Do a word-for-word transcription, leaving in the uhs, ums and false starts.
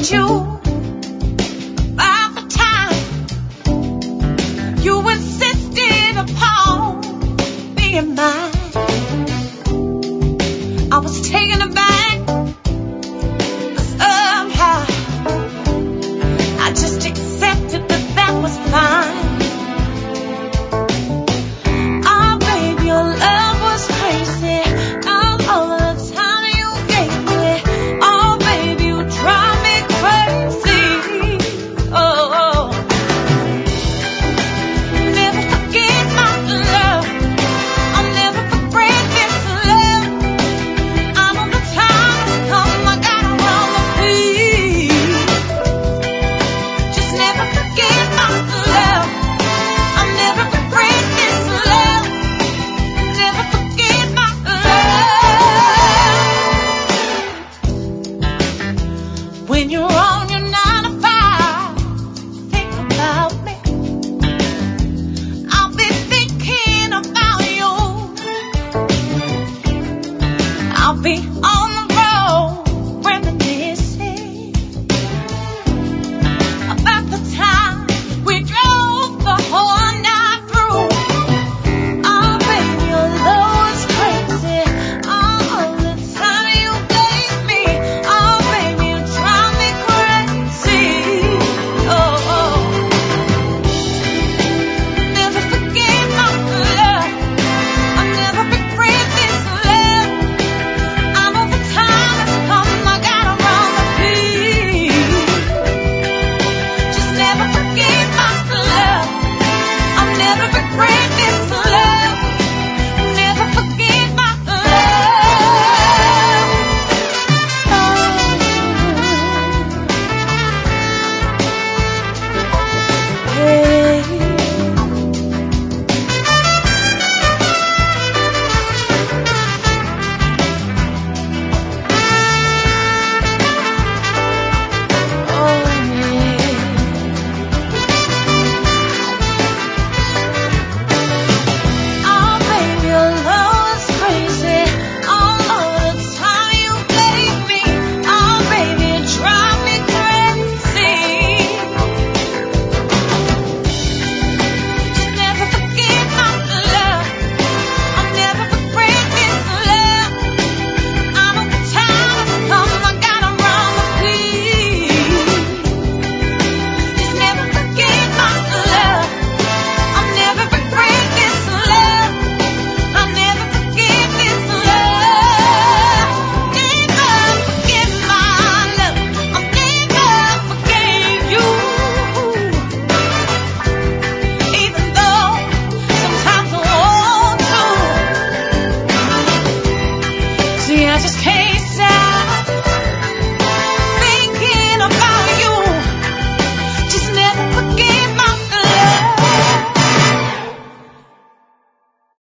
with you all the time. You insisted upon being mine. I was taken aback, 'cause somehow I just accepted that that was fine. Oh, baby, your love was crazy. All over the time you gave me. Oh, baby, you drive me crazy. Oh, oh. Never forget my love. I'll never forget this love. I know the time has come. I gotta run the beat. Just never forget my love. I'll never forget this love. Never forget my love. When you're